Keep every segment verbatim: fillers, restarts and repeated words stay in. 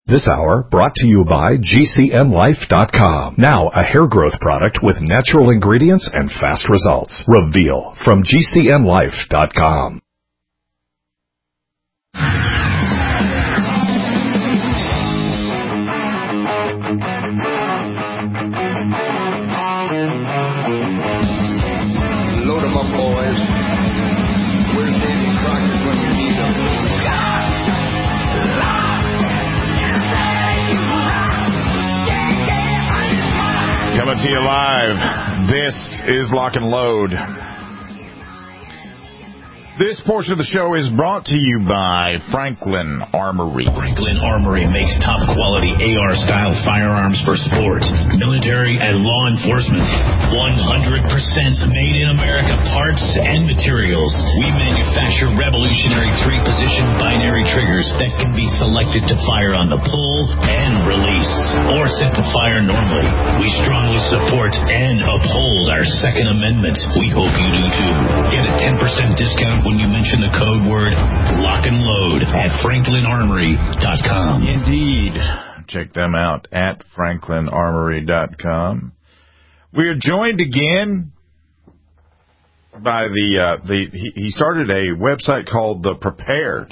This hour brought to you by G C N Life dot com. Now a hair growth product with natural ingredients and fast results. Reveal from G C N Life dot com. Load 'em up, boys. Where's Davy Crockett when you need him? Coming to you live, this is Lock and Load. This portion of the show is brought to you by Franklin Armory. Franklin Armory makes top-quality A R-style firearms for sport, military, and law enforcement. one hundred percent made-in-America parts and materials. We manufacture revolutionary three-position binary triggers that can be selected to fire on the pull and release, or set to fire normally. We strongly support and uphold our Second Amendment. We hope you do too. Get a ten percent discount when you mention the code word Lock and Load at Franklin Armory dot com. Indeed. Check them out at Franklin Armory dot com. We are joined again by the, uh, the he, he started a website called The Prepared.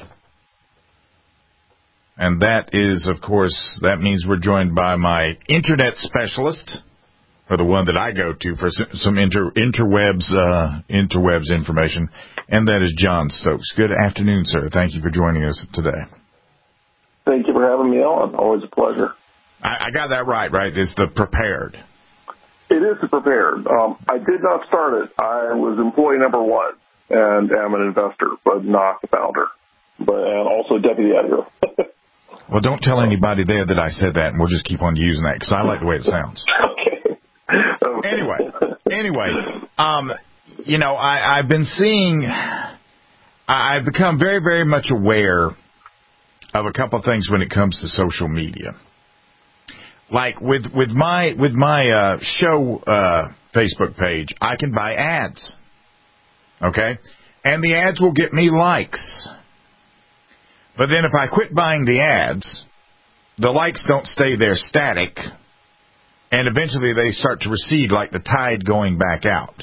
And that is, of course, that means we're joined by my internet specialist, or the one that I go to for some inter, interwebs, uh, interwebs information, and that is John Stokes. Good afternoon, sir. Thank you for joining us today. Thank you for having me on. Always a pleasure. I, I got that right, right? It's The Prepared. It is The Prepared. Um, I did not start it. I was employee number one and am an investor, but not the founder, but and also deputy editor. Well, don't tell anybody there that I said that, and we'll just keep on using that because I like the way it sounds. Okay. Okay. Anyway, anyway, um, you know, I, I've been seeing, I've become very, very much aware of a couple of things when it comes to social media. Like with with my with my uh, show uh, Facebook page, I can buy ads, okay, and the ads will get me likes. But then if I quit buying the ads, the likes don't stay there static. And eventually they start to recede like the tide going back out.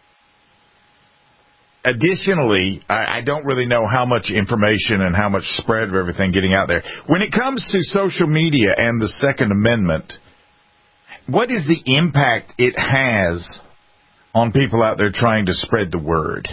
Additionally, I, I don't really know how much information and how much spread of everything getting out there. When it comes to social media and the Second Amendment, what is the impact it has on people out there trying to spread the word?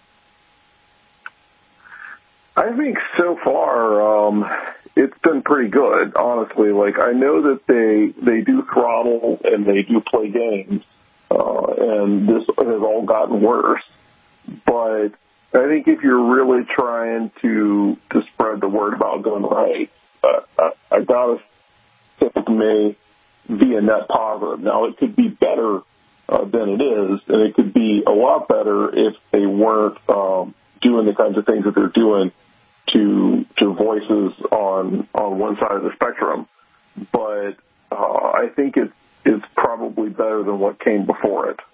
I think so far um, it's been pretty good, honestly. Like, I know that they they do throttle and they do play games, uh, and this has all gotten worse. But I think if you're really trying to to spread the word about gun rights, uh, I, I gotta say it may be a net positive. Now, it could be better uh, than it is, and it could be a lot better if they weren't um, doing the kinds of things that they're doing to to voices on on one side of the spectrum. But uh, I think it's it's probably better than what came before it.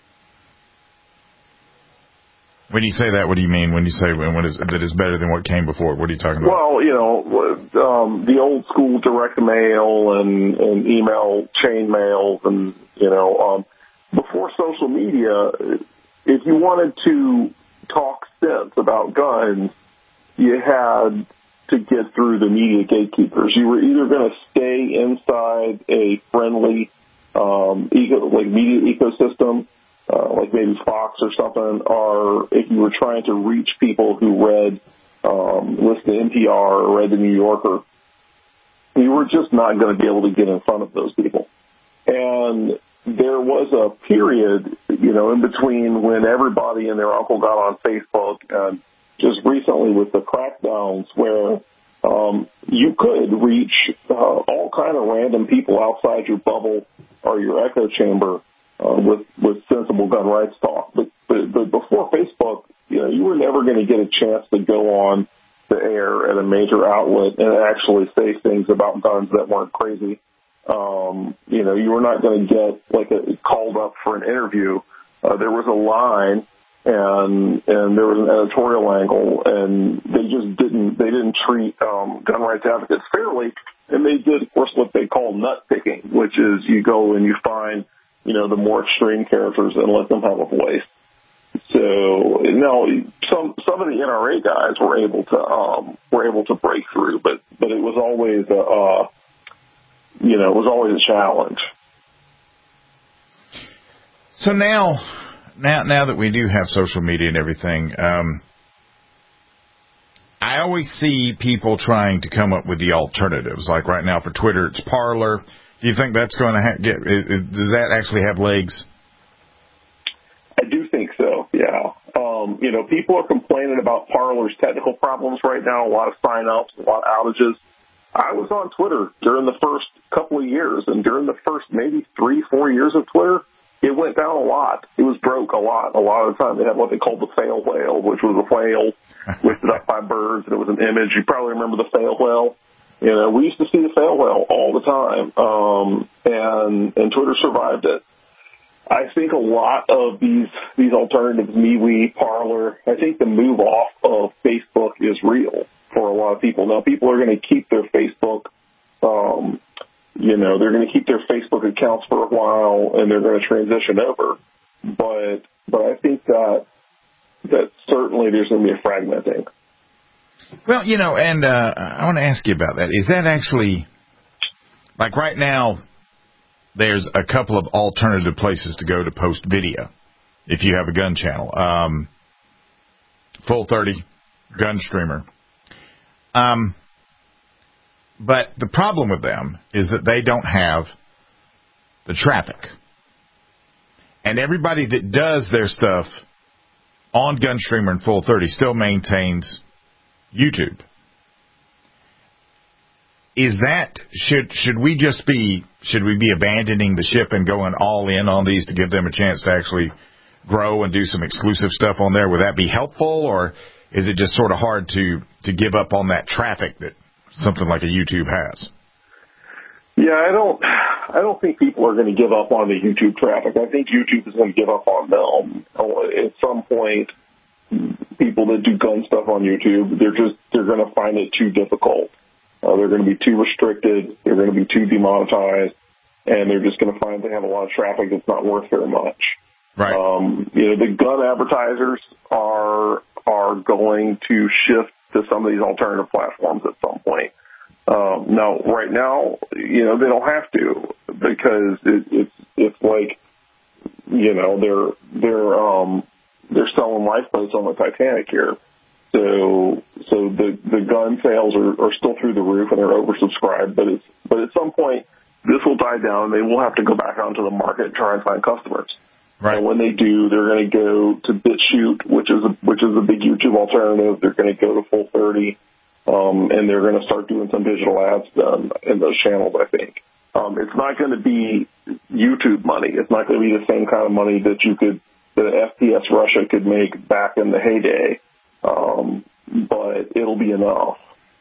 When you say that, what do you mean? When you say when is, that is better than what came before, what are you talking about? Well, you know, um, the old school direct mail and, and email chain mails, and you know, um, before social media, if you wanted to talk sense about guns, you had to get through the media gatekeepers. You were either going to stay inside a friendly um, eco, like media ecosystem, uh, like maybe Fox or something, or if you were trying to reach people who read, um, listened to N P R or read the New Yorker, you were just not going to be able to get in front of those people. And there was a period, you know, in between when everybody and their uncle got on Facebook, and just recently with the crackdowns where um, you could reach uh, all kind of random people outside your bubble or your echo chamber uh, with, with sensible gun rights talk. But, but, but before Facebook, you know, you were never going to get a chance to go on the air at a major outlet and actually say things about guns that weren't crazy. Um, you know, you were not going to get like a, called up for an interview. Uh, there was a line and and there was an editorial angle, and they just didn't they didn't treat um, gun rights advocates fairly, and they did, of course, what they call nut picking, which is you go and you find, you know, the more extreme characters and let them have a voice. So now some some of the N R A guys were able to um, were able to break through, but but it was always a uh, you know it was always a challenge. So now, now, now that we do have social media and everything, um, I always see people trying to come up with the alternatives. Like right now for Twitter, it's Parler. Do you think that's going to ha- get? Is, is, does that actually have legs? I do think so. Yeah. Um, you know, people are complaining about Parler's technical problems right now. A lot of sign-ups, a lot of outages. I was on Twitter during the first couple of years, and during the first maybe three, four years of Twitter, it went down a lot. It was broke a lot. A lot of the time they had what they called the fail whale, which was a whale lifted up by birds, and it was an image. You probably remember the fail whale. You know, we used to see the fail whale all the time, um, and and Twitter survived it. I think a lot of these these alternatives, MeWe, Parler, I think the move off of Facebook is real for a lot of people. Now, people are going to keep their Facebook um You know, they're going to keep their Facebook accounts for a while, and they're going to transition over. But but I think that that certainly there's going to be a fragmenting. Well, you know, and uh, I want to ask you about that. Is that actually, like right now, there's a couple of alternative places to go to post video if you have a gun channel. Um, Full thirty, Gunstreamer. Um. But the problem with them is that they don't have the traffic. And everybody that does their stuff on Gunstreamer and Full thirty still maintains YouTube. Is that, should should we just be, should we be abandoning the ship and going all in on these to give them a chance to actually grow and do some exclusive stuff on there? Would that be helpful, or is it just sort of hard to, to give up on that traffic that something like a YouTube has? Yeah, I don't I don't think people are going to give up on the YouTube traffic. I think YouTube is going to give up on them. At some point, people that do gun stuff on YouTube, they're just they're going to find it too difficult. Uh, they're going to be too restricted. They're going to be too demonetized, and they're just going to find they have a lot of traffic that's not worth very much. Right. Um, you know, the gun advertisers are are going to shift to some of these alternative platforms at some point. Um, now, right now, you know, they don't have to, because it, it's it's like, you know, they're they're um, they're selling lifeboats on the Titanic here. So so the the gun sales are, are still through the roof, and they're oversubscribed. But it's but at some point this will die down, and they will have to go back onto the market and try and find customers. Right. And when they do, they're going to go to BitChute, which is a, which is a big YouTube alternative. They're going to go to Full thirty, um, and they're going to start doing some digital ads um, in those channels, I think. Um, it's not going to be YouTube money. It's not going to be the same kind of money that you could, that F P S Russia could make back in the heyday, um, but it'll be enough.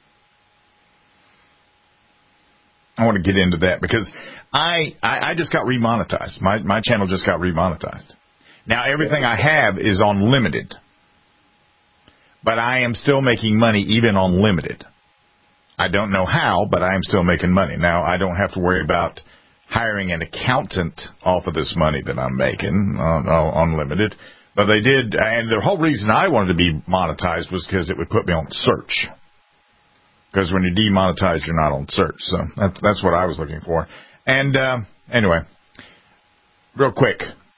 I want to get into that because I, I, I just got remonetized. My my channel just got remonetized. Now everything I have is on limited, but I am still making money even on limited. I don't know how, but I am still making money. Now I don't have to worry about hiring an accountant off of this money that I'm making on, on limited. But they did, and the whole reason I wanted to be monetized was because it would put me on search. Because when you're demonetized, you're not on search. So that's, that's what I was looking for. And uh, anyway, real quick,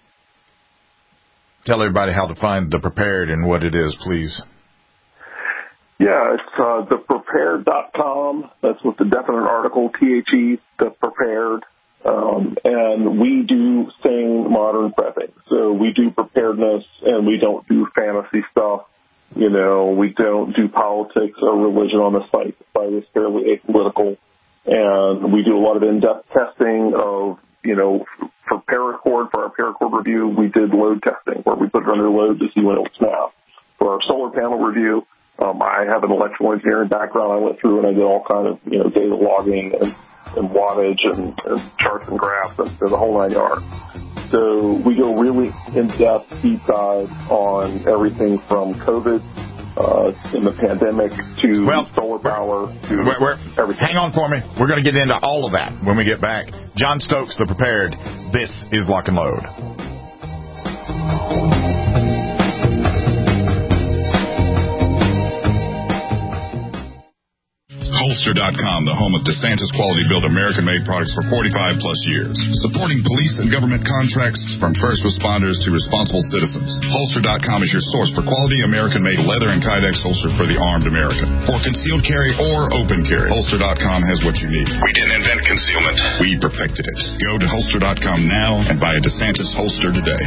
tell everybody how to find The Prepared and what it is, please. Yeah, it's uh, the prepared dot com. That's with the definite article, T H E, The Prepared. Um, and we do sane modern prepping. So we do preparedness, and we don't do fantasy stuff. You know, we don't do politics or religion on the site. The site is fairly apolitical. And we do a lot of in-depth testing of, you know, for paracord, for our paracord review, we did load testing where we put it under load to see when it would snap. For our solar panel review, um, I have an electrical engineering background. I went through and I did all kind of, you know, data logging and, and wattage and, and charts and graphs and, and the whole nine yards. So we go really in-depth, deep dive on everything from COVID uh, in the pandemic to well, solar power to we're, we're, everything. Hang on for me. We're going to get into all of that when we get back. John Stokes, The Prepared. This is Lock and Load. Holster dot com, the home of DeSantis quality built American-made products for forty-five plus years. Supporting police and government contracts from first responders to responsible citizens. Holster dot com is your source for quality American-made leather and Kydex holsters for the armed American. For concealed carry or open carry, Holster dot com has what you need. We didn't invent concealment. We perfected it. Go to Holster dot com now and buy a DeSantis holster today.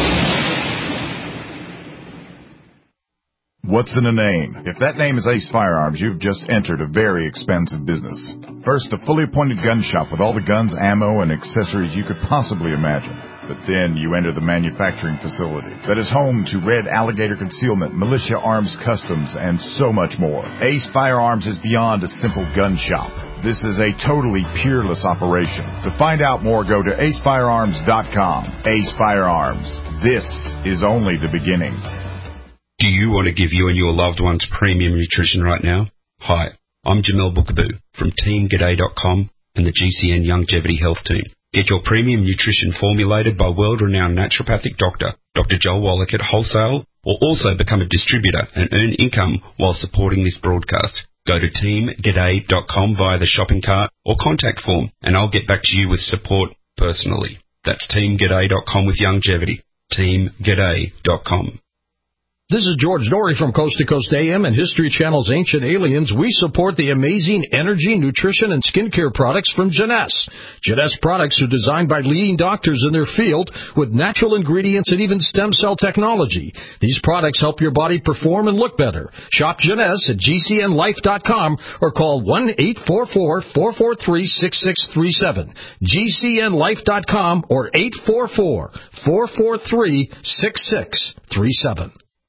What's in a name? If that name is Ace Firearms, you've just entered a very expensive business. First, a fully appointed gun shop with all the guns, ammo, and accessories you could possibly imagine. But then you enter the manufacturing facility that is home to Red Alligator Concealment, Militia Arms Customs, and so much more. Ace Firearms is beyond a simple gun shop. This is a totally peerless operation. To find out more, go to ace firearms dot com. Ace Firearms. This is only the beginning. Do you want to give you and your loved ones premium nutrition right now? Hi, I'm Jamel Bookaboo from team g'day dot com and the G C N Longevity Health Team. Get your premium nutrition formulated by world-renowned naturopathic doctor, Doctor Joel Wallach at wholesale, or also become a distributor and earn income while supporting this broadcast. Go to team g'day dot com via the shopping cart or contact form, and I'll get back to you with support personally. That's team g'day dot com with longevity. team g'day dot com. This is George Dory from Coast to Coast A M and History Channel's Ancient Aliens. We support the amazing energy, nutrition, and skincare products from Jeunesse. Jeunesse products are designed by leading doctors in their field with natural ingredients and even stem cell technology. These products help your body perform and look better. Shop Jeunesse at G C N life dot com or call one eight four four, four four three, six six three seven. G C N life dot com or eight four four, four four three, six six three seven.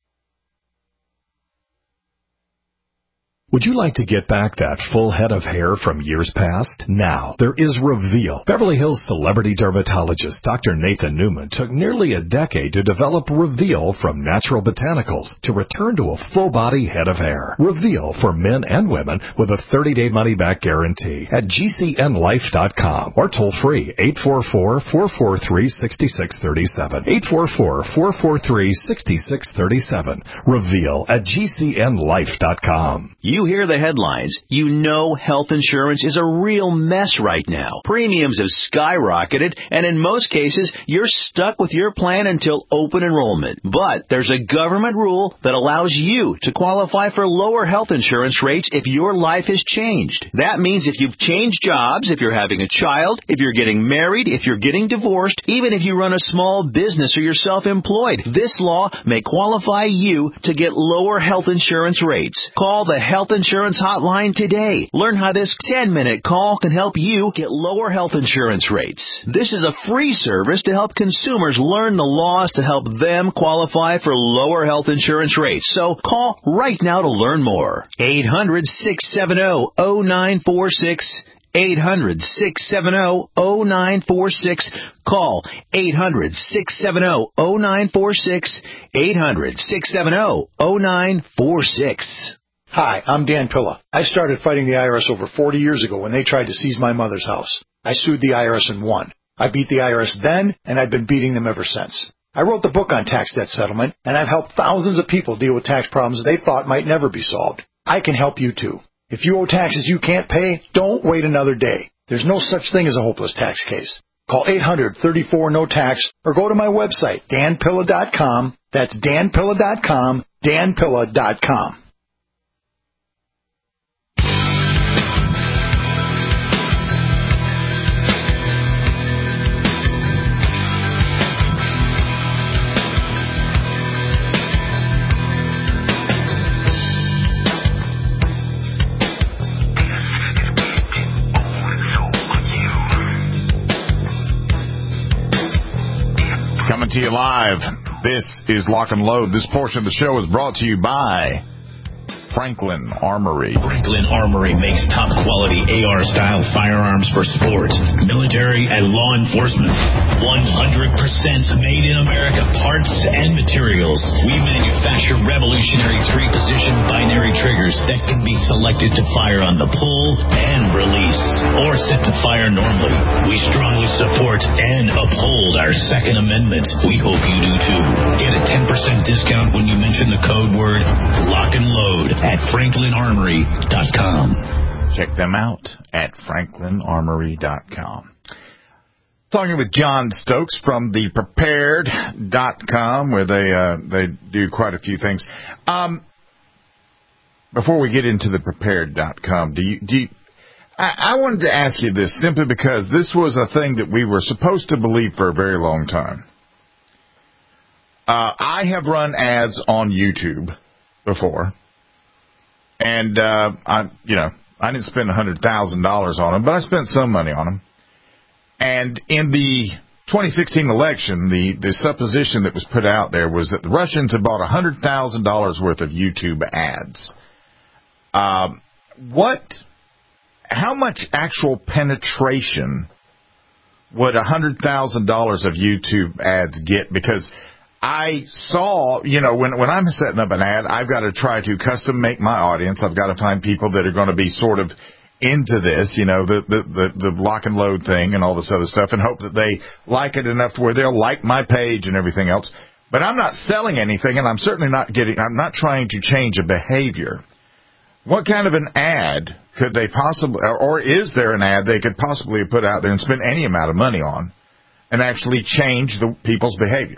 Would you like to get back that full head of hair from years past? Now, there is Reveal. Beverly Hills celebrity dermatologist Doctor Nathan Newman took nearly a decade to develop Reveal from natural botanicals to return to a full-body head of hair. Reveal for men and women with a thirty-day money-back guarantee at G C N life dot com or toll-free eight four four, four four three, six six three seven. eight four four, four four three, six six three seven. Reveal at G C N life dot com. You hear the headlines. You know health insurance is a real mess right now. Premiums have skyrocketed, and in most cases, you're stuck with your plan until open enrollment. But there's a government rule that allows you to qualify for lower health insurance rates if your life has changed. That means if you've changed jobs, if you're having a child, if you're getting married, if you're getting divorced, even if you run a small business or you're self-employed, this law may qualify you to get lower health insurance rates. Call the Health Insurance Hotline today. Learn how this ten-minute call can help you get lower health insurance rates. This is a free service to help consumers learn the laws to help them qualify for lower health insurance rates. So call right now to learn more. eight hundred, six seven zero, zero nine four six. eight hundred, six seven zero, zero nine four six. Call eight hundred, six seven zero, zero nine four six. eight hundred, six seven zero, zero nine four six. Hi, I'm Dan Pilla. I started fighting the I R S over forty years ago when they tried to seize my mother's house. I sued the I R S and won. I beat the I R S then, and I've been beating them ever since. I wrote the book on tax debt settlement, and I've helped thousands of people deal with tax problems they thought might never be solved. I can help you too. If you owe taxes you can't pay, don't wait another day. There's no such thing as a hopeless tax case. Call eight hundred, thirty-four, no tax or go to my website, dan pilla dot com. That's dan pilla dot com, dan pilla dot com. Coming to you live. This is Lock and Load. This portion of the show is brought to you by Franklin Armory. Franklin Armory makes top-quality A R-style firearms for sport, military, and law enforcement. one hundred percent made in America parts and materials. We manufacture revolutionary three-position binary triggers that can be selected to fire on the pull and release, or set to fire normally. We strongly support and uphold our Second Amendment. We hope you do too. Get a ten percent discount when you mention the code word lock and load at franklin armory dot com. Check them out at franklin armory dot com. Talking with John Stokes from the prepared dot com, where they uh, they do quite a few things. Um, before we get into the prepared dot com, do you do you, I, I wanted to ask you this simply because this was a thing that we were supposed to believe for a very long time. Uh, I have run ads on YouTube before, and uh, I, you know, I didn't spend one hundred thousand dollars on them, but I spent some money on them. And in the twenty sixteen election, the, the supposition that was put out there was that the Russians had bought one hundred thousand dollars worth of YouTube ads. Um, what, how much actual penetration would one hundred thousand dollars of YouTube ads get? Because I saw, you know, when when I'm setting up an ad, I've got to try to custom make my audience. I've got to find people that are going to be sort of into this, you know, the, the, the, the lock and load thing and all this other stuff, and hope that they like it enough to where they'll like my page and everything else. But I'm not selling anything, and I'm certainly not getting, I'm not trying to change a behavior. What kind of an ad could they possibly, or, or is there an ad they could possibly put out there and spend any amount of money on and actually change the people's behavior?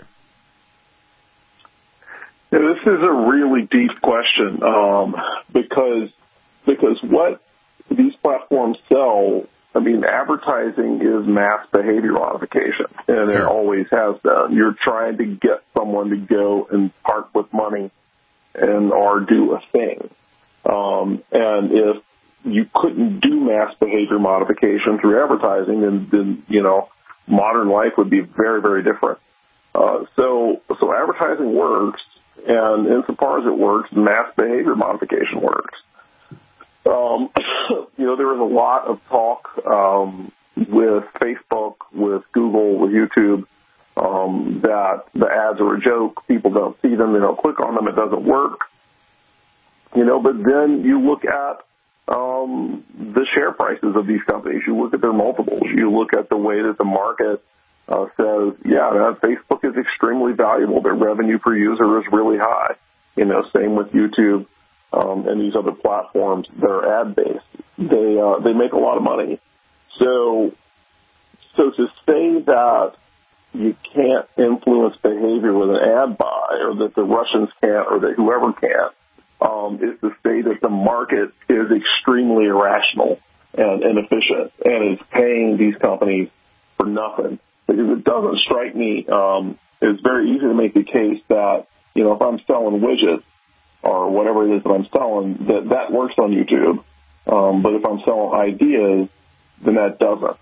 Yeah, this is a really deep question, um, because because what these platforms sell, I mean, advertising is mass behavior modification, and sure. It always has been. You're trying to get someone to go and part with money and or do a thing. Um, and if you couldn't do mass behavior modification through advertising, then, then you know, modern life would be very, very different. Uh, so so advertising works. And insofar as it works, mass behavior modification works. Um, you know, there is a lot of talk um, with Facebook, with Google, with YouTube, um, that the ads are a joke. People don't see them. They don't click on them. It doesn't work. You know, but then you look at um, the share prices of these companies. You look at their multiples. You look at the way that the market Uh, says, yeah, that Facebook is extremely valuable. Their revenue per user is really high. You know, same with YouTube um, and these other platforms that are ad-based. They uh, they make a lot of money. So, so to say that you can't influence behavior with an ad buy, or that the Russians can't, or that whoever can't, um, is to say that the market is extremely irrational and inefficient and is paying these companies for nothing. Because it doesn't strike me, um, it's very easy to make the case that, you know, if I'm selling widgets or whatever it is that I'm selling, that that works on YouTube. Um, but if I'm selling ideas, then that doesn't.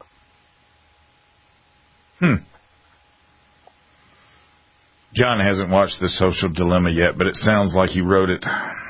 Hmm. John hasn't watched The Social Dilemma yet, but it sounds like he wrote it.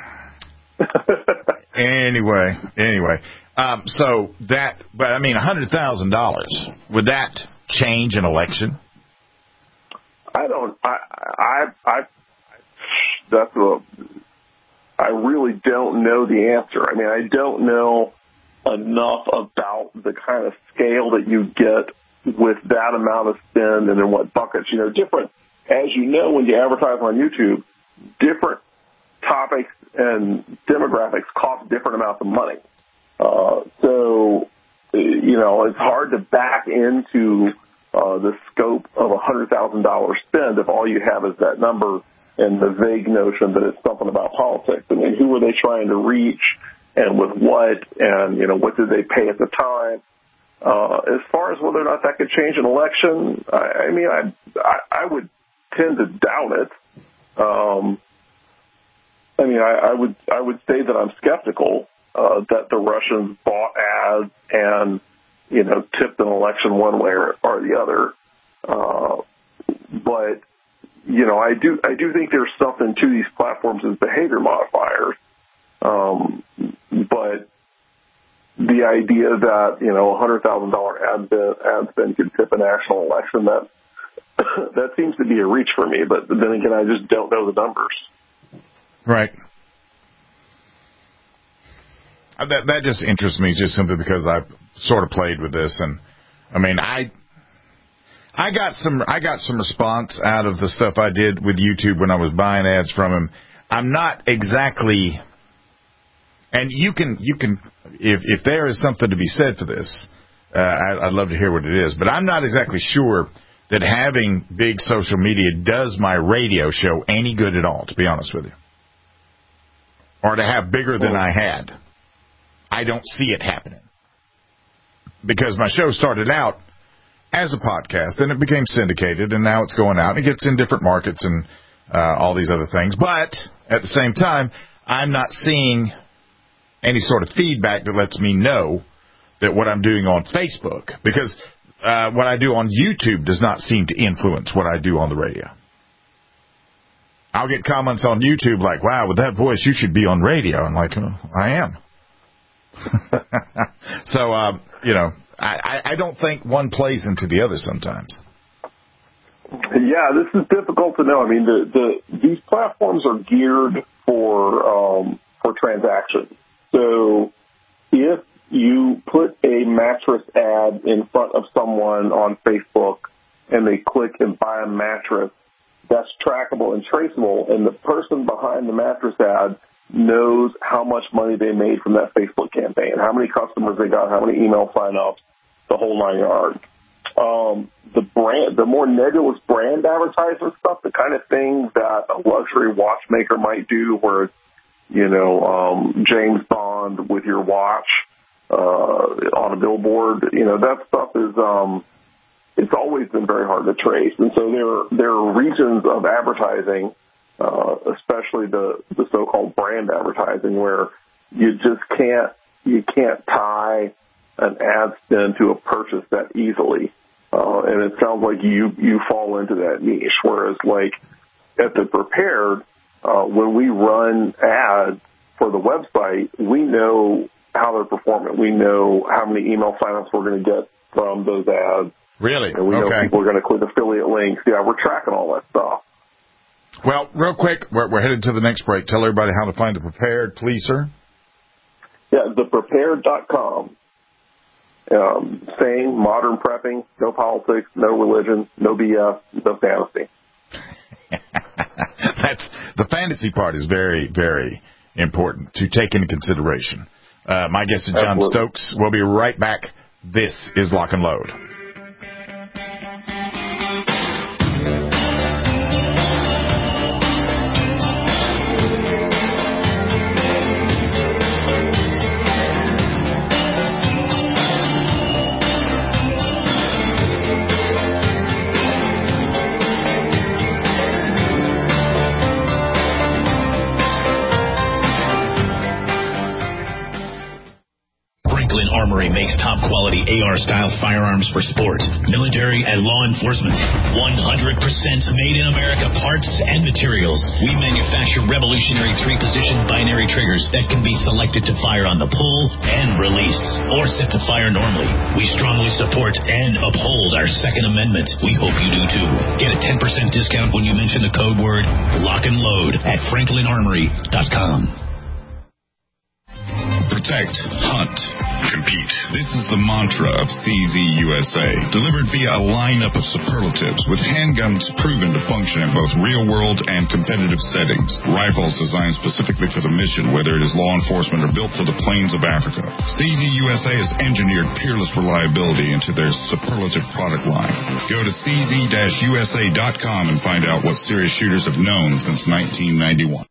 anyway, anyway. Um, so that, but I mean, one hundred thousand dollars, would that change an election? I don't. I. I. I that's a. I really don't know the answer. I mean, I don't know enough about the kind of scale that you get with that amount of spend and in what buckets. You know, different. As you know, when you advertise on YouTube, different topics and demographics cost different amounts of money. Uh, so, you know, it's hard to back into uh, the scope of a one hundred thousand dollars spend if all you have is that number and the vague notion that it's something about politics. I mean, who were they trying to reach and with what, and, you know, what did they pay at the time? Uh, as far as whether or not that could change an election, I, I mean, I, I, I would tend to doubt it. Um, I mean, I, I would I would say that I'm skeptical uh, that the Russians bought ads and, you know, tipped an election one way or, or the other. Uh, but, you know, I do I do think there's something to these platforms as behavior modifiers. Um, but the idea that, you know, a one hundred thousand dollars ad, ad spend could tip a national election, that that seems to be a reach for me. But then again, I just don't know the numbers. Right. That that just interests me just simply because I've sort of played with this, and I mean, I I got some I got some response out of the stuff I did with YouTube when I was buying ads from him. I'm not exactly, and you can you can if if there is something to be said for this, uh, I, I'd love to hear what it is. But I'm not exactly sure that having big social media does my radio show any good at all, to be honest with you, or to have bigger than I had. I don't see it happening because my show started out as a podcast, and it became syndicated, and now it's going out. It gets in different markets and uh, all these other things. But at the same time, I'm not seeing any sort of feedback that lets me know that what I'm doing on Facebook, because uh, what I do on YouTube does not seem to influence what I do on the radio. I'll get comments on YouTube like, wow, with that voice, you should be on radio. I'm like, oh, I am. so, um, you know, I, I don't think one plays into the other sometimes. Yeah, this is difficult to know. I mean, the, the these platforms are geared for um, for transactions. So if you put a mattress ad in front of someone on Facebook and they click and buy a mattress, that's trackable and traceable, and the person behind the mattress ad knows how much money they made from that Facebook campaign, how many customers they got, how many email sign-ups, the whole nine yards. Um, the brand, the more nebulous brand advertising stuff, the kind of things that a luxury watchmaker might do, where it's, you know, um, James Bond with your watch uh, on a billboard, you know, that stuff is, um, it's always been very hard to trace. And so there, there are regions of advertising, Uh, especially the, the so-called brand advertising, where you just can't you can't tie an ad spend to a purchase that easily, uh, and it sounds like you you fall into that niche. Whereas, like at the Prepared, uh, when we run ads for the website, we know how they're performing. We know how many email signups we're going to get from those ads. Really? And we okay. know people are going to click affiliate links. Yeah, we're tracking all that stuff. Well, real quick, we're, we're headed to the next break. Tell everybody how to find The Prepared, please, sir. Yeah, the prepared dot com. Um, same, modern prepping, no politics, no religion, no B S, no fantasy. That's the fantasy part is very, very important to take into consideration. Uh, my guest is John Absolutely. Stokes. We'll be right back. This is Lock and Load. Armory makes top-quality A R-style firearms for sport, military, and law enforcement. one hundred percent made in America parts and materials. We manufacture revolutionary three-position binary triggers that can be selected to fire on the pull and release, or set to fire normally. We strongly support and uphold our Second Amendment. We hope you do too. Get a ten percent discount when you mention the code word Lock and Load at franklin armory dot com. Protect, hunt, compete. This is the mantra of C Z U S A, delivered via a lineup of superlatives with handguns proven to function in both real-world and competitive settings. Rifles designed specifically for the mission, whether it is law enforcement or built for the plains of Africa. C Z U S A has engineered peerless reliability into their superlative product line. Go to c z dash u s a dot com and find out what serious shooters have known since nineteen ninety-one.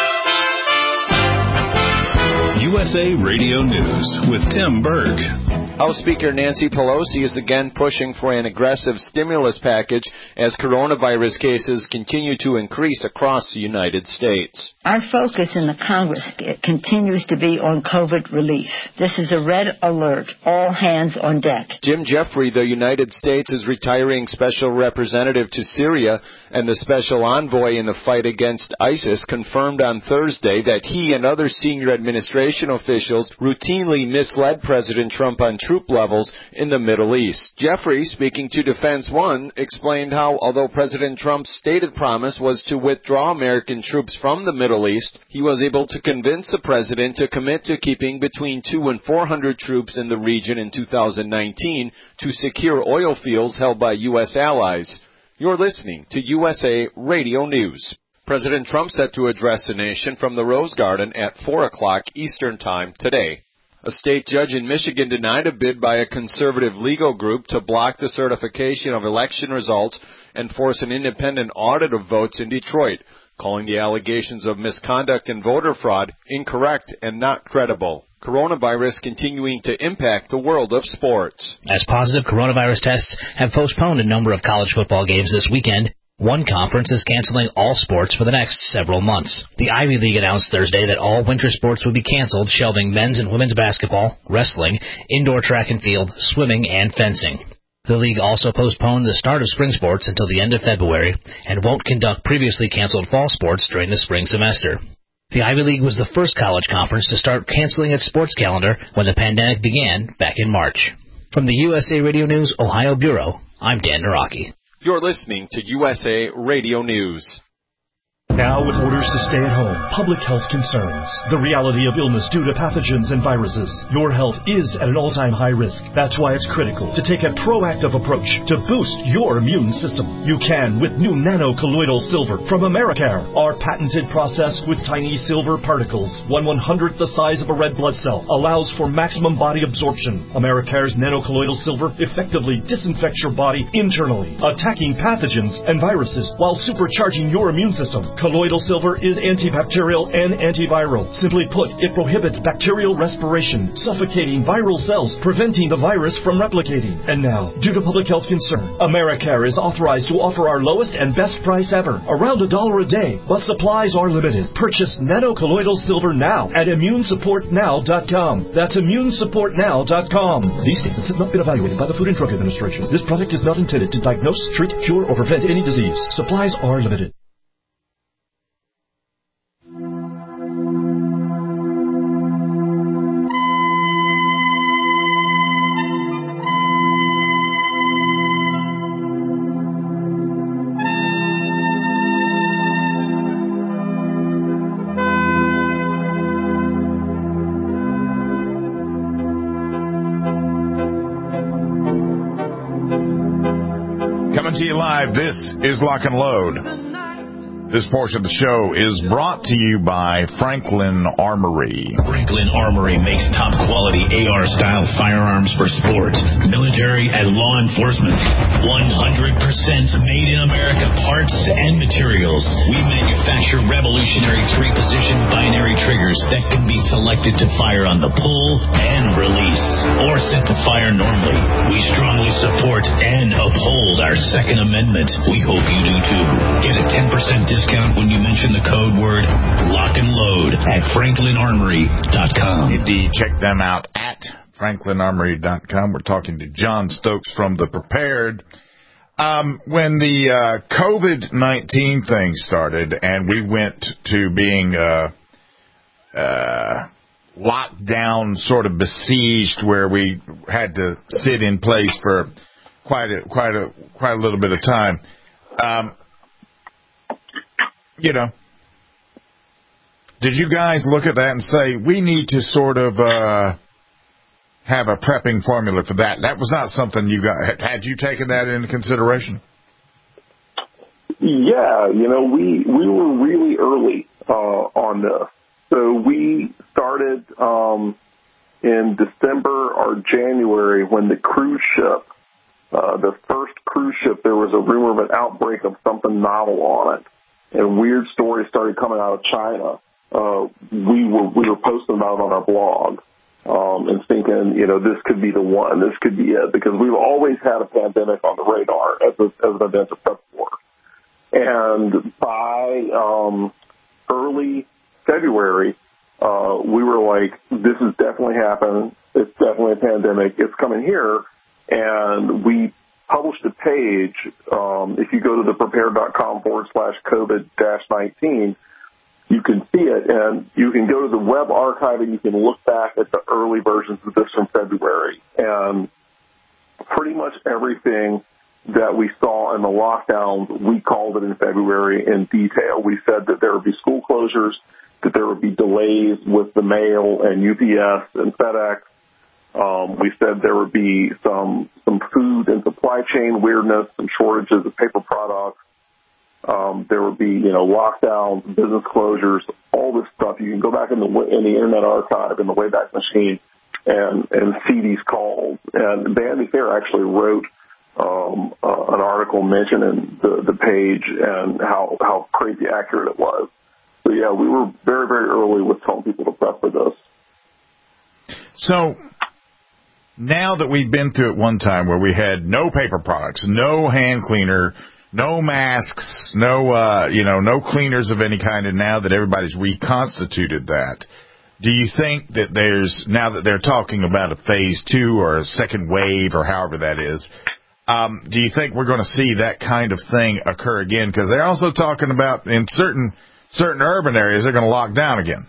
U S A Radio News with Tim Berg. House Speaker Nancy Pelosi is again pushing for an aggressive stimulus package as coronavirus cases continue to increase across the United States. Our focus in the Congress continues to be on COVID relief. This is a red alert. All hands on deck. Jim Jeffrey, the United States is retiring special representative to Syria and the special envoy in the fight against ISIS, confirmed on Thursday that he and other senior administration officials routinely misled President Trump on troop levels in the Middle East. Jeffrey, speaking to Defense One, explained how, although President Trump's stated promise was to withdraw American troops from the Middle East, he was able to convince the president to commit to keeping between two and four hundred troops in the region in two thousand nineteen to secure oil fields held by U S allies. You're listening to U S A Radio News. President Trump set to address the nation from the Rose Garden at four o'clock Eastern Time today. A state judge in Michigan denied a bid by a conservative legal group to block the certification of election results and force an independent audit of votes in Detroit, calling the allegations of misconduct and voter fraud incorrect and not credible. Coronavirus continuing to impact the world of sports. As positive coronavirus tests have postponed a number of college football games this weekend, one conference is canceling all sports for the next several months. The Ivy League announced Thursday that all winter sports would be canceled, shelving men's and women's basketball, wrestling, indoor track and field, swimming, and fencing. The league also postponed the start of spring sports until the end of February and won't conduct previously canceled fall sports during the spring semester. The Ivy League was the first college conference to start canceling its sports calendar when the pandemic began back in March. From the U S A Radio News Ohio Bureau, I'm Dan Naraki. You're listening to U S A Radio News. Now, with orders to stay at home, public health concerns, the reality of illness due to pathogens and viruses, your health is at an all-time high risk. That's why it's critical to take a proactive approach to boost your immune system. You can with new nano-colloidal silver from Americare. Our patented process with tiny silver particles, one one-hundredth the size of a red blood cell, allows for maximum body absorption. Americare's nano-colloidal silver effectively disinfects your body internally, attacking pathogens and viruses while supercharging your immune system. Colloidal silver is antibacterial and antiviral. Simply put, it prohibits bacterial respiration, suffocating viral cells, preventing the virus from replicating. And now, due to public health concern, Americare is authorized to offer our lowest and best price ever, around a dollar a day, but supplies are limited. Purchase nano-colloidal silver now at immune support now dot com. That's immune support now dot com. These statements have not been evaluated by the Food and Drug Administration. This product is not intended to diagnose, treat, cure, or prevent any disease. Supplies are limited. To you live, this is Lock and Load. This portion of the show is brought to you by Franklin Armory. Franklin Armory makes top-quality A R-style firearms for sport, military, and law enforcement. one hundred percent made in America parts and materials. We manufacture revolutionary three-position binary triggers that can be selected to fire on the pull and release, or set to fire normally. We strongly support and uphold our Second Amendment. We hope you do too. Get a ten percent discount discount when you mention the code word Lock and Load at franklin armory dot com. Indeed, check them out at franklin armory dot com. We're talking to John Stokes from The Prepared. Um, when the uh, COVID nineteen thing started and we went to being uh, uh, locked down, sort of besieged, where we had to sit in place for quite a, quite a, quite a little bit of time, um, you know, did you guys look at that and say, we need to sort of uh, have a prepping formula for that? That was not something you got. Had you taken that into consideration? Yeah, you know, we we were really early uh, on this. So we started um, in December or January when the cruise ship, uh, the first cruise ship, there was a rumor of an outbreak of something novel on it. And weird stories started coming out of China. Uh, we were we were posting about it on our blog. um, and thinking, you know, this could be the one, this could be it, because we've always had a pandemic on the radar as, a, as an event to prep for. And by um, early February, uh, we were like, this is definitely happening. It's definitely a pandemic. It's coming here. And we published a page. Um, if you go to the prepared.com forward slash COVID dash 19, you can see it. And you can go to the web archive and you can look back at the early versions of this from February. And pretty much everything that we saw in the lockdowns, we called it in February in detail. We said that there would be school closures, that there would be delays with the mail and U P S and FedEx. Um, we said there would be some some food and supply chain weirdness, some shortages of paper products. Um, there would be, you know, lockdowns, business closures, all this stuff. You can go back in the in the Internet Archive, in the Wayback Machine, and and see these calls. And Vanity Fair actually wrote Um, uh, an article mentioning the, the page and how, how crazy accurate it was. So, yeah, we were very, very early with telling people to prep for this. So now that we've been through it one time where we had no paper products, no hand cleaner, no masks, no, uh, you know, no cleaners of any kind, and now that everybody's reconstituted that, do you think that there's, now that they're talking about a phase two or a second wave or however that is, Um, do you think we're going to see that kind of thing occur again? Because they're also talking about in certain certain urban areas they're going to lock down again.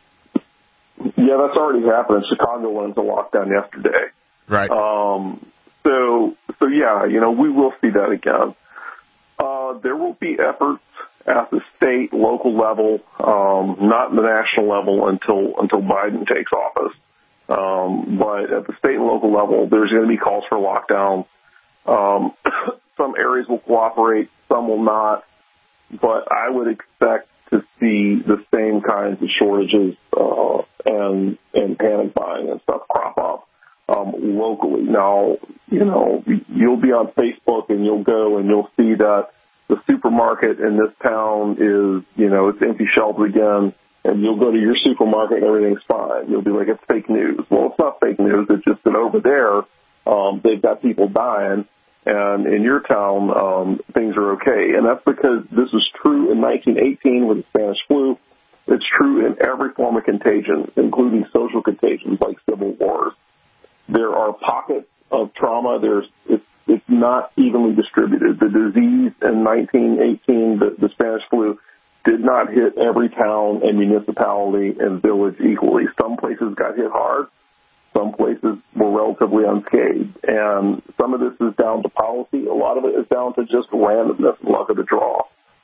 Yeah, that's already happened. Chicago went into lockdown yesterday. Right. Um, so, so yeah, you know, we will see that again. Uh, there will be efforts at the state, local level, um, not the national level until until Biden takes office. Um, but at the state and local level, there's going to be calls for lockdowns. Um, some areas will cooperate, some will not, but I would expect to see the same kinds of shortages uh, and and panic buying and stuff crop up um, locally. Now, you know, you'll be on Facebook and you'll go and you'll see that the supermarket in this town is, you know, it's empty shelves again, and you'll go to your supermarket and everything's fine. You'll be like, it's fake news. Well, it's not fake news. It's just that over there, um, they've got people dying. And in your town, um, things are okay. And that's because this was true in nineteen eighteen with the Spanish flu. It's true in every form of contagion, including social contagions like civil wars. There are pockets of trauma. There's, it's, it's not evenly distributed. The disease in nineteen eighteen, the, the Spanish flu, did not hit every town and municipality and village equally. Some places got hit hard. Some places were relatively unscathed. And some of this is down to policy. A lot of it is down to just randomness and luck of the draw.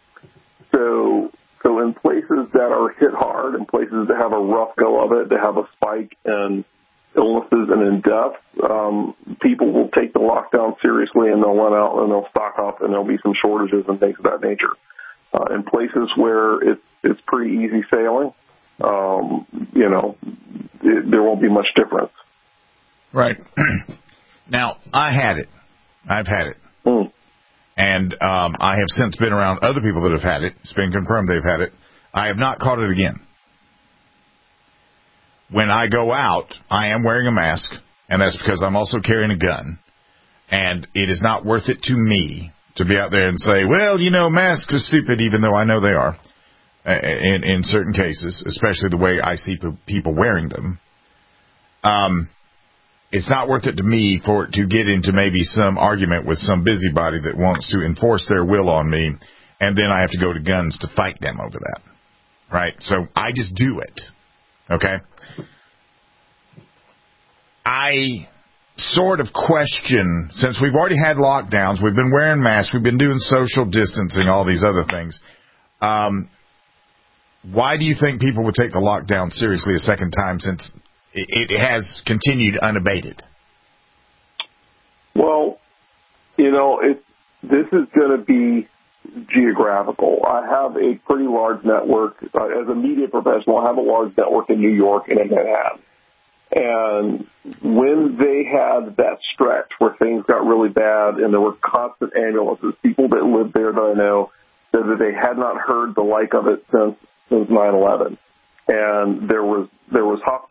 So, so in places that are hit hard, in places that have a rough go of it, that have a spike in illnesses and in deaths, um, people will take the lockdown seriously and they'll run out and they'll stock up and there'll be some shortages and things of that nature. Uh, in places where it's, it's pretty easy sailing, um, you know, it, there won't be much difference. Right. Now, I had it. I've had it. Mm. And um, I have since been around other people that have had it. It's been confirmed they've had it. I have not caught it again. When I go out, I am wearing a mask, and that's because I'm also carrying a gun. And it is not worth it to me to be out there and say, well, you know, masks are stupid, even though I know they are in, in certain cases, especially the way I see people wearing them. Um, it's not worth it to me for it to get into maybe some argument with some busybody that wants to enforce their will on me, and then I have to go to guns to fight them over that. Right? So I just do it. Okay? I sort of question, since we've already had lockdowns, we've been wearing masks, we've been doing social distancing, all these other things, um, why do you think people would take the lockdown seriously a second time since it, it has continued unabated? Well, you know, it, this is going to be geographical. I have a pretty large network. Uh, as a media professional, I have a large network in New York and in Manhattan. And when they had that stretch where things got really bad and there were constant ambulances, people that lived there that I know said that they had not heard the like of it since since nine eleven. And there was there was hospital overcrowding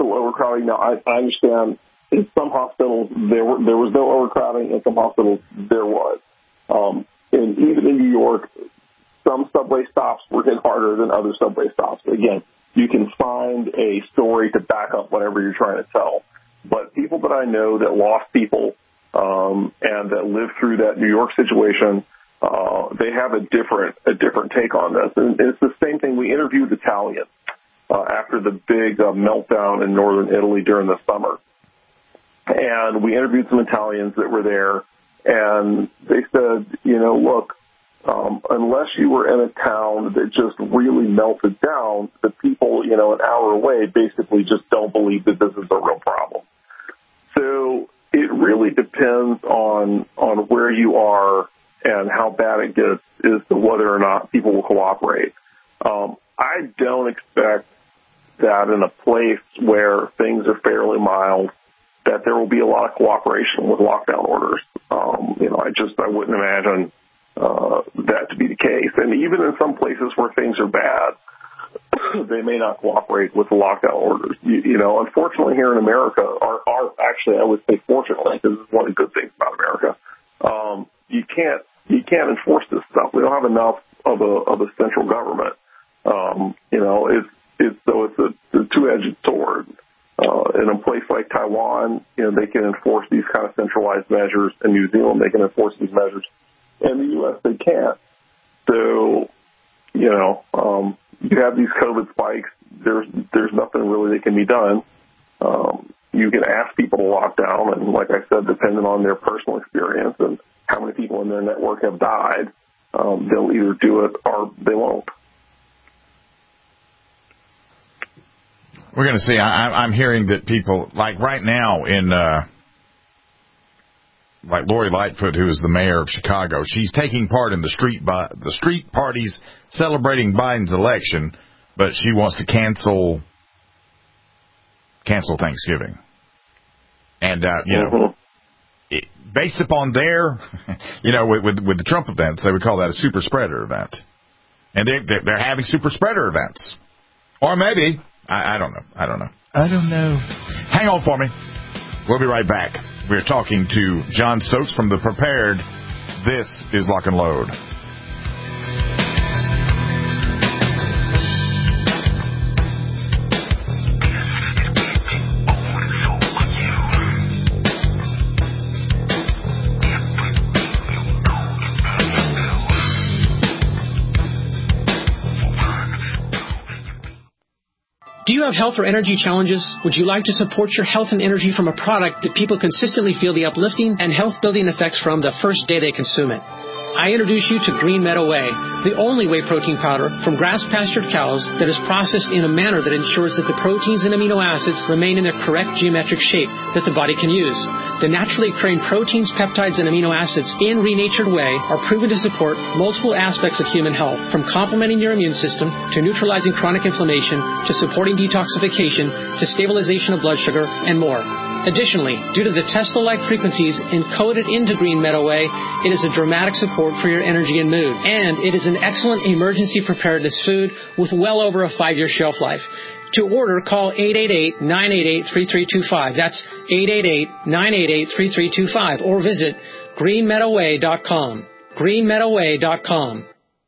overcrowding. Now, I, I understand in some hospitals there were there was no overcrowding. In some hospitals there was. Um, and even in New York, some subway stops were hit harder than other subway stops. Again, you can find a story to back up whatever you're trying to tell. But people that I know that lost people um, and that lived through that New York situation, uh, they have a different a different take on this. And it's the same thing. We interviewed Italians uh, after the big uh, meltdown in northern Italy during the summer. And we interviewed some Italians that were there, and they said, you know, look, um, unless you were in a town that just really melted down, the people, you know, an hour away basically just don't believe that this is a real problem. So it really depends on on where you are and how bad it gets as to whether or not people will cooperate. Um, I don't expect that in a place where things are fairly mild, that there will be a lot of cooperation with lockdown orders. Um, you know, I just, I wouldn't imagine uh, that to be the case. And even in some places where things are bad, they may not cooperate with the lockdown orders. You, you know, unfortunately here in America, our, our, actually I would say fortunately, because this is one of the good things about America, um, you can't, you can't enforce this stuff. We don't have enough of a, of a central government. Um, you know, it's, it's, so it's a, a two-edged sword. Uh, in a place like Taiwan, you know, they can enforce these kind of centralized measures. In New Zealand, they can enforce these measures. In the U S, they can't. So, you know, um, you have these COVID spikes. There's there's nothing really that can be done. Um, you can ask people to lock down, and like I said, depending on their personal experience and how many people in their network have died, um, they'll either do it or they won't. We're going to see. I, I'm hearing that people, like right now in, uh, like Lori Lightfoot, who is the mayor of Chicago, she's taking part in the street by, the street parties celebrating Biden's election, but she wants to cancel cancel Thanksgiving. And, uh, you know, it, based upon their, you know, with, with, with the Trump events, they would call that a super spreader event. And they, they're, they're having super spreader events. Or maybe... I, I don't know. I don't know. I don't know. Hang on for me. We'll be right back. We're talking to John Stokes from The Prepared. This is Lock and Load. Do you have health or energy challenges? Would you like to support your health and energy from a product that people consistently feel the uplifting and health-building effects from the first day they consume it? I introduce you to Green Meadow Whey, the only whey protein powder from grass-pastured cows that is processed in a manner that ensures that the proteins and amino acids remain in their correct geometric shape that the body can use. The naturally occurring proteins, peptides, and amino acids in renatured whey are proven to support multiple aspects of human health, from complementing your immune system, to neutralizing chronic inflammation, to supporting detoxification, to stabilization of blood sugar, and more. Additionally, due to the Tesla-like frequencies encoded into Green Meadow Whey, it is a dramatic support for your energy and mood. And it is an excellent emergency preparedness food with well over a five-year shelf life. To order, call eight eight eight, nine eight eight, three three two five. That's eight eight eight, nine eight eight, three three two five. Or visit green meadow way dot com. green meadow way dot com.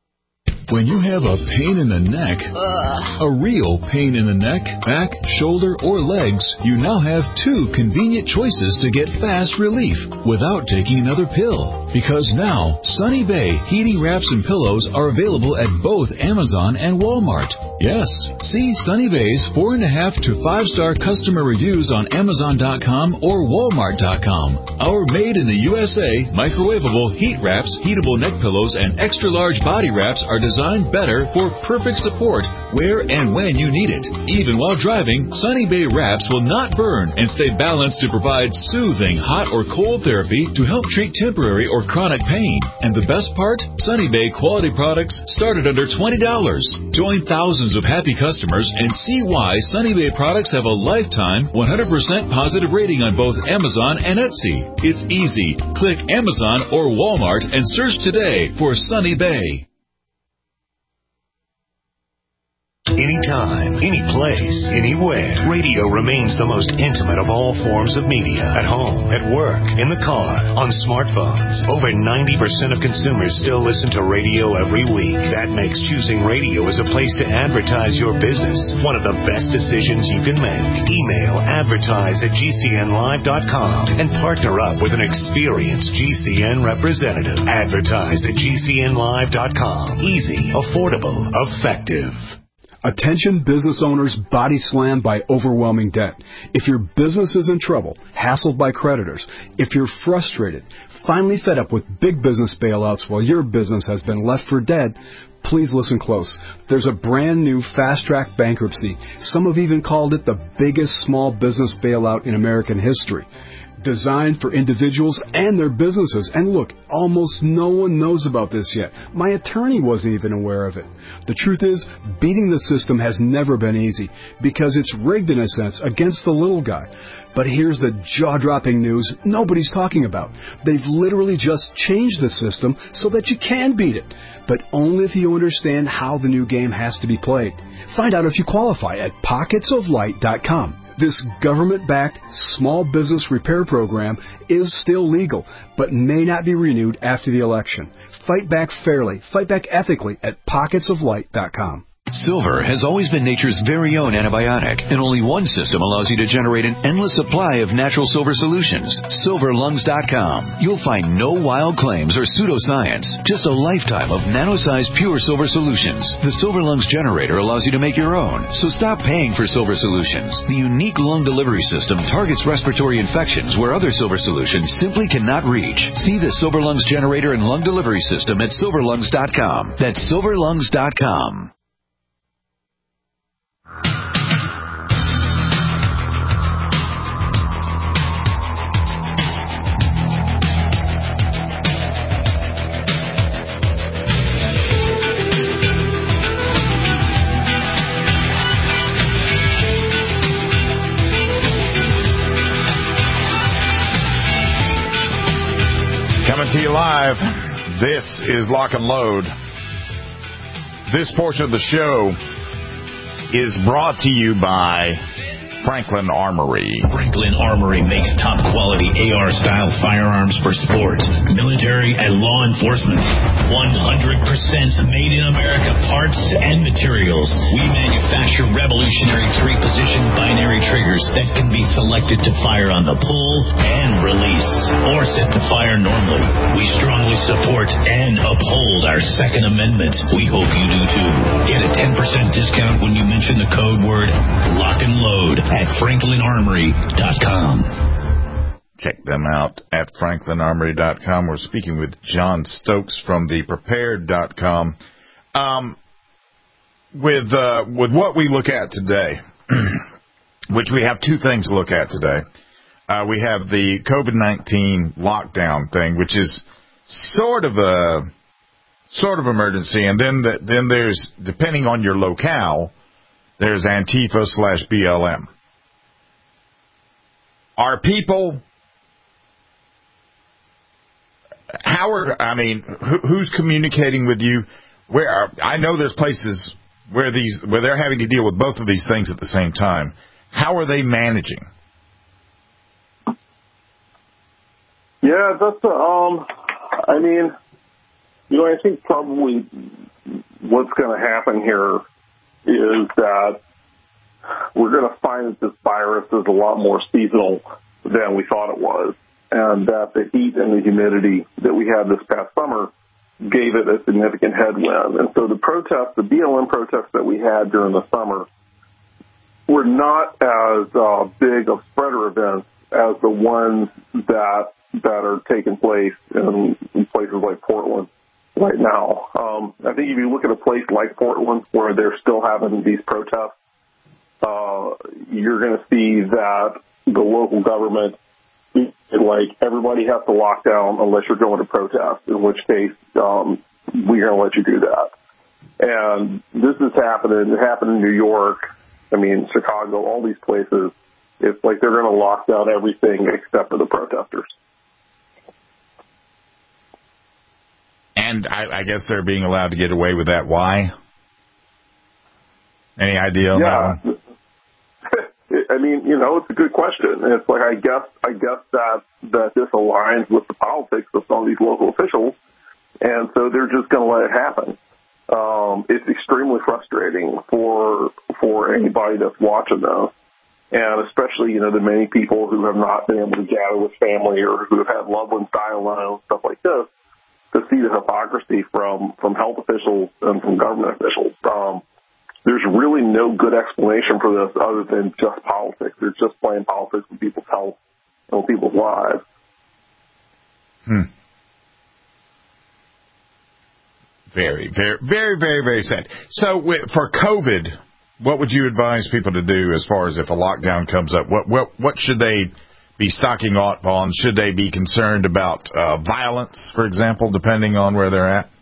When you have a pain in the neck, Ugh. a real pain in the neck, back, shoulder, or legs, you now have two convenient choices to get fast relief without taking another pill. Because now, Sunny Bay heating wraps and pillows are available at both Amazon and Walmart. Yes, see Sunny Bay's four and a half to five star customer reviews on Amazon dot com or Walmart dot com. Our made in the U S A microwavable heat wraps, heatable neck pillows, and extra large body wraps are designed Designed better for perfect support where and when you need it. Even while driving, Sunny Bay wraps will not burn and stay balanced to provide soothing hot or cold therapy to help treat temporary or chronic pain. And the best part? Sunny Bay quality products start at under twenty dollars. Join thousands of happy customers and see why Sunny Bay products have a lifetime one hundred percent positive rating on both Amazon and Etsy. It's easy. Click Amazon or Walmart and search today for Sunny Bay. Anytime, any place, anywhere. Radio remains the most intimate of all forms of media. At home, at work, in the car, on smartphones. Over ninety percent of consumers still listen to radio every week. That makes choosing radio as a place to advertise your business one of the best decisions you can make. Email advertise at G C N live dot com and partner up with an experienced G C N representative. Advertise at G C N live dot com. Easy, affordable, effective. Attention business owners body slammed by overwhelming debt. If your business is in trouble, hassled by creditors, if you're frustrated, finally fed up with big business bailouts while your business has been left for dead, please listen close. There's a brand new fast-track bankruptcy. Some have even called it the biggest small business bailout in American history. Designed for individuals and their businesses. And look, almost no one knows about this yet. My attorney wasn't even aware of it. The truth is, beating the system has never been easy because it's rigged in a sense against the little guy. But here's the jaw-dropping news nobody's talking about. They've literally just changed the system so that you can beat it, but only if you understand how the new game has to be played. Find out if you qualify at pockets of light dot com. This government-backed small business repair program is still legal, but may not be renewed after the election. Fight back fairly, fight back ethically at pockets of light dot com. Silver has always been nature's very own antibiotic, and only one system allows you to generate an endless supply of natural silver solutions. silver lungs dot com. You'll find no wild claims or pseudoscience, just a lifetime of nano-sized pure silver solutions. The Silver Lungs generator allows you to make your own, so stop paying for silver solutions. The unique lung delivery system targets respiratory infections where other silver solutions simply cannot reach. See the Silver Lungs generator and lung delivery system at silver lungs dot com. That's silver lungs dot com. Coming to you live, this is Lock and Load. This portion of the show is brought to you by Franklin Armory. Franklin Armory makes top quality A R-style firearms for sport, military, and law enforcement. one hundred percent made in America parts and materials. We manufacture revolutionary three-position binary triggers that can be selected to fire on the pull and release, or set to fire normally. We strongly support and uphold our Second Amendment. We hope you do too. Get a ten percent discount when you mention the code word Lock and Load at franklin armory dot com. Check them out at franklin armory dot com. We're speaking with John Stokes from the prepared dot com. Um, with, uh, with what we look at today, which we have two things to look at today. Uh, we have the COVID nineteen lockdown thing, which is sort of a, sort of emergency. And then, the, then there's, depending on your locale, there's Antifa slash B L M. Are people, how are, I mean, who, who's communicating with you? Where are, I know there's places where these, where they're having to deal with both of these things at the same time. How are they managing? Yeah, that's, um, I mean, you know, I think probably what's going to happen here is that we're going to find that this virus is a lot more seasonal than we thought it was, and that the heat and the humidity that we had this past summer gave it a significant headwind. And so the protests, the B L M protests that we had during the summer were not as uh, big of spreader events as the ones that that are taking place in, in places like Portland right now. Um, I think if you look at a place like Portland where they're still having these protests, uh, you're going to see that the local government, like, everybody has to lock down unless you're going to protest, in which case um, we're going to let you do that. And this is happening. It happened in New York. I mean, Chicago, all these places. It's like they're going to lock down everything except for the protesters. And I, I guess they're being allowed to get away with that. Why? Any idea on yeah. that one? I mean, you know, it's a good question. It's like I guess I guess that that this aligns with the politics of some of these local officials, and so they're just going to let it happen. Um, it's extremely frustrating for for anybody that's watching this, and especially, you know, the many people who have not been able to gather with family or who have had loved ones die alone, stuff like this, to see the hypocrisy from, from health officials and from government officials. Um, there's really no good explanation for this other than just politics. They're just playing politics with people's health and with people's lives. Hmm. Very, very, very, very, very sad. So for COVID, what would you advise people to do as far as if a lockdown comes up? What what what should they be stocking up on? Should they be concerned about uh, violence, for example, depending on where they're at?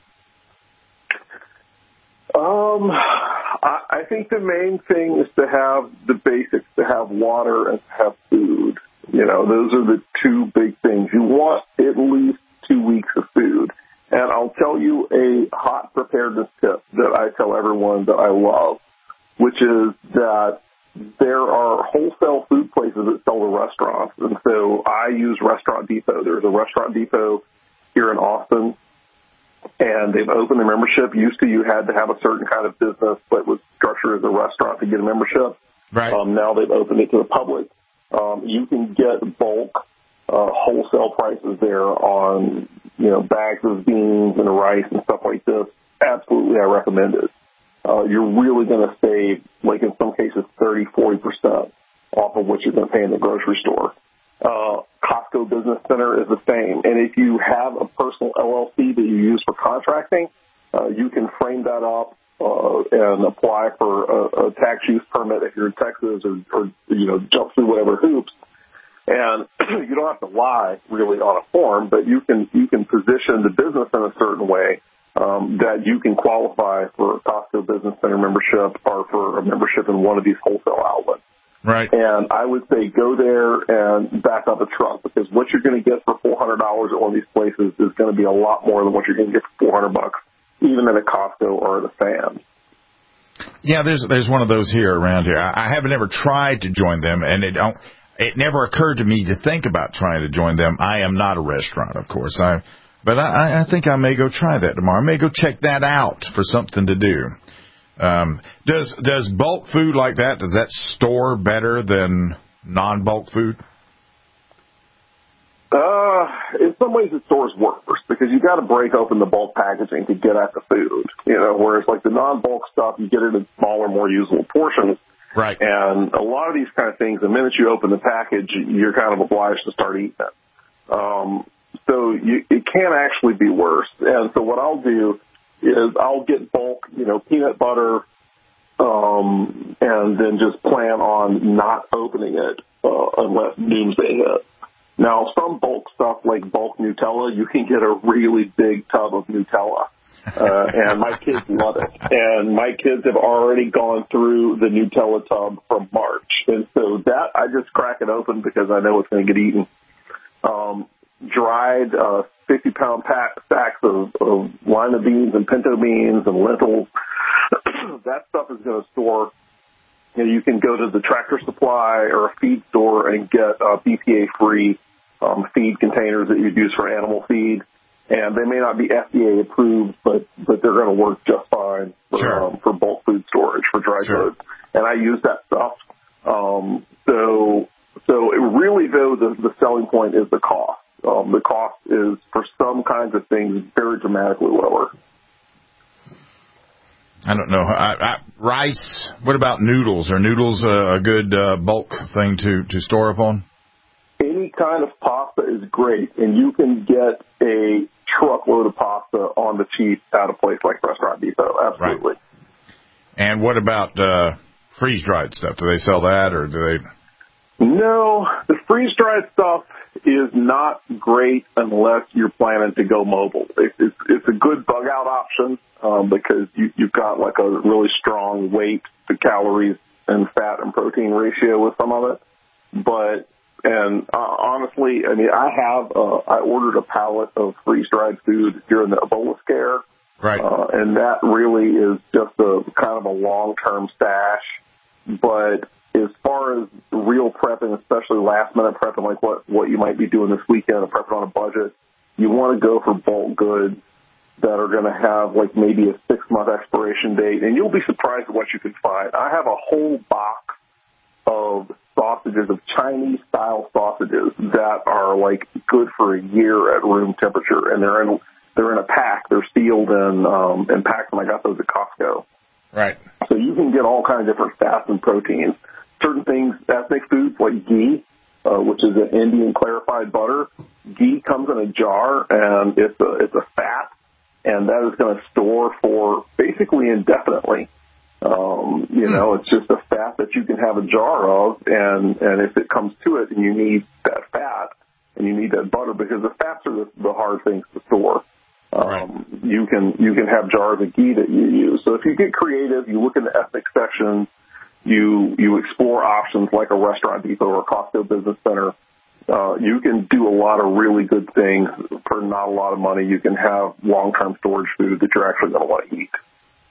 Um, I, I think the main thing is to have the basics, to have water and to have food. You know, those are the two big things. You want at least two weeks of food. And I'll tell you a hot preparedness tip that I tell everyone that I love, which is that there are wholesale food places that sell to restaurants. And so I use Restaurant Depot. There's a Restaurant Depot here in Austin, and they've opened a membership. Used to, you had to have a certain kind of business that was structured as a restaurant to get a membership. Right. Um, now they've opened it to the public. Um, you can get bulk uh, wholesale prices there on, you know, bags of beans and rice and stuff like this. Absolutely, I recommend it. Uh, you're really going to save, like in some cases, thirty, forty percent off of what you're going to pay in the grocery store. Uh, Costco Business Center is the same. And if you have a personal L L C that you use for contracting, uh, you can frame that up uh, and apply for a, a tax use permit if you're in Texas, or, or, you know, jump through whatever hoops. And you don't have to lie really on a form, but you can you can position the business in a certain way um, that you can qualify for a Costco Business Center membership or for a membership in one of these wholesale outlets. Right. And I would say go there and back up a truck, because what you're going to get for four hundred dollars at one of these places is going to be a lot more than what you're going to get for four hundred bucks, even at a Costco or at a Sam's. Yeah, there's there's one of those here around here. I, I haven't ever tried to join them, and it don't. It never occurred to me to think about trying to join them. I am not a restaurant, of course. I, but I, I think I may go try that tomorrow. I may go check that out for something to do. Um, does does bulk food like that, does that store better than non-bulk food? Uh, in some ways it stores worse, because you got to break open the bulk packaging to get at the food. You know, whereas like the non-bulk stuff, you get it in smaller, more usable portions. Right. And a lot of these kind of things, the minute you open the package, you're kind of obliged to start eating it. Um, so you, it can actually be worse. And so what I'll do is I'll get bulk, you know, peanut butter, um, and then just plan on not opening it uh, unless doomsday hits. Now, some bulk stuff like bulk Nutella, you can get a really big tub of Nutella. Uh, and my kids love it. And my kids have already gone through the Nutella tub from March. And so that, I just crack it open because I know it's going to get eaten. Um, dried uh, fifty-pound pack, stacks of, of lima beans and pinto beans and lentils. That stuff is going to store. You know, you can go to the Tractor Supply or a feed store and get uh, B P A-free um, feed containers that you use for animal feed. And they may not be F D A approved, but, but they're going to work just fine for, sure. um, for bulk food storage, for dry sure. goods. And I use that stuff. Um, so, so it really, though, the, the selling point is the cost. Um, the cost is, for some kinds of things, very dramatically lower. I don't know. I, I, rice, what about noodles? Are noodles a, a good uh, bulk thing to, to store up on? Any kind of pasta is great, and you can get a truckload of pasta on the cheap at a place like Restaurant Depot. Absolutely. Right. And what about uh, freeze-dried stuff? Do they sell that, or do they? No, the freeze-dried stuff is not great unless you're planning to go mobile. It, it's, it's a good bug-out option um, because you, you've got like a really strong weight to calories and fat and protein ratio with some of it. But And uh, honestly, I mean, I have uh, I ordered a pallet of freeze-dried food during the Ebola scare, Right. Uh, and that really is just a kind of a long-term stash. But as far as real prepping, especially last-minute prepping, like what, what you might be doing this weekend, or prepping on a budget, you want to go for bulk goods that are going to have like maybe a six-month expiration date, and you'll be surprised at what you can find. I have a whole box of sausages, of Chinese-style sausages that are like good for a year at room temperature, and they're in they're in a pack. They're sealed and um, and packed, and I got those at Costco. Right. So you can get all kinds of different fats and proteins. Certain things, ethnic foods like ghee, uh, which is an Indian clarified butter. Ghee comes in a jar, and it's a it's a fat, and that is going to store for basically indefinitely. Um, you know, it's just a fat that you can have a jar of, and, and if it comes to it and you need that fat and you need that butter, because the fats are the, the hard things to store. Um, right. you can, you can have jars of ghee that you use. So if you get creative, you look in the ethnic section, you, you explore options like a Restaurant Depot or a Costco Business Center. Uh, you can do a lot of really good things for not a lot of money. You can have long-term storage food that you're actually going to want to eat.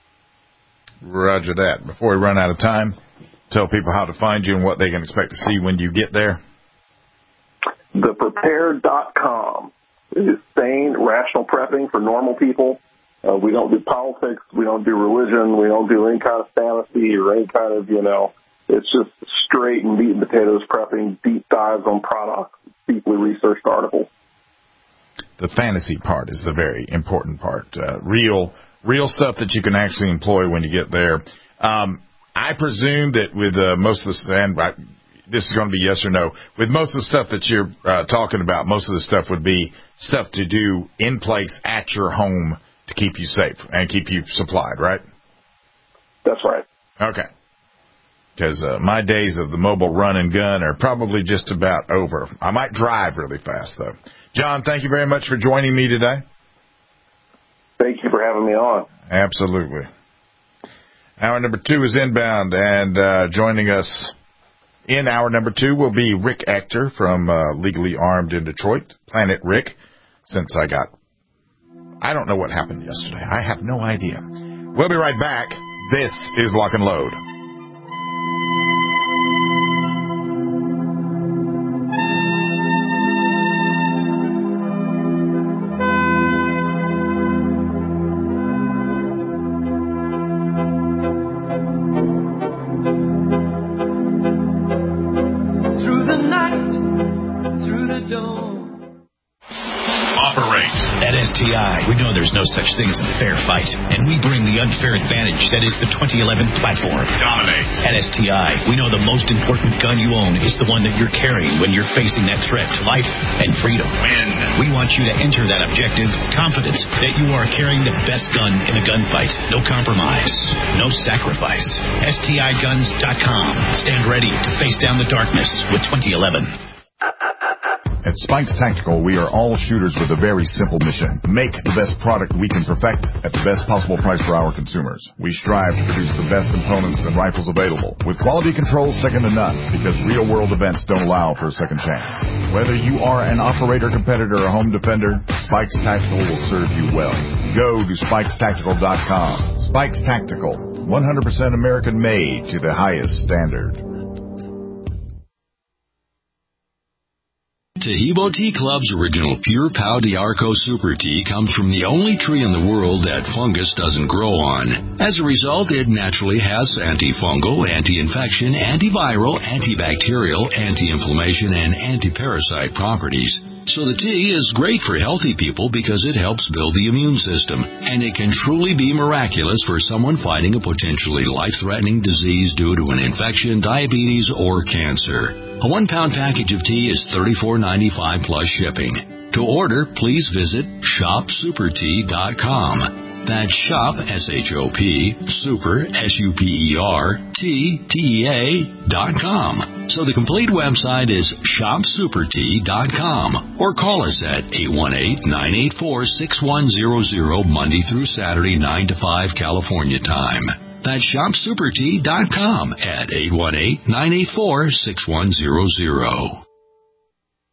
Roger that. Before we run out of time, tell people how to find you and what they can expect to see when you get there. the prepared dot com is sane, rational prepping for normal people. Uh, we don't do politics. We don't do religion. We don't do any kind of fantasy or any kind of, you know, it's just straight and meat and potatoes prepping, deep dives on products, deeply researched articles. The fantasy part is the very important part. Uh, real Real stuff that you can actually employ when you get there. Um, I presume that with uh, most of the, and I, this is going to be yes or no, with most of the stuff that you're uh, talking about, most of the stuff would be stuff to do in place at your home to keep you safe and keep you supplied, right? That's right. Okay. Because uh, my days of the mobile run and gun are probably just about over. I might drive really fast, though. John, thank you very much for joining me today. Thank you for having me on. Absolutely. Hour number two is inbound, and uh, joining us in hour number two will be Rick Ector from uh, Legally Armed in Detroit, Planet Rick. Since I got, I don't know what happened yesterday. I have no idea. We'll be right back. This is Lock and Load. We know there's no such thing as a fair fight, and we bring the unfair advantage that is the twenty eleven platform. Dominate. At S T I, we know the most important gun you own is the one that you're carrying when you're facing that threat to life and freedom. Win. We want you to enter that objective confident that you are carrying the best gun in the gunfight. No compromise. No sacrifice. S T I guns dot com. Stand ready to face down the darkness with twenty eleven. At Spikes Tactical, we are all shooters with a very simple mission. Make the best product we can perfect at the best possible price for our consumers. We strive to produce the best components and rifles available, with quality control second to none, because real-world events don't allow for a second chance. Whether you are an operator, competitor, or home defender, Spikes Tactical will serve you well. Go to Spikes Tactical dot com. Spikes Tactical, one hundred percent American-made to the highest standard. Taheebo Tea Club's original Pure Pau D'Arco Super Tea comes from the only tree in the world that fungus doesn't grow on. As a result, it naturally has antifungal, anti-infection, antiviral, antibacterial, anti-inflammation, and anti-parasite properties. So the tea is great for healthy people because it helps build the immune system, and it can truly be miraculous for someone fighting a potentially life-threatening disease due to an infection, diabetes, or cancer. A one-pound package of tea is thirty-four ninety-five plus shipping. To order, please visit shop super tea dot com. That's shop, S H O P, super, S U P E R, T, T E A, dot com. So the complete website is shop super tea dot com. Or call us at eight one eight, nine eight four, six one zero zero Monday through Saturday, nine to five California time. That's shop super tea dot com at eight one eight, nine eight four, six one zero zero.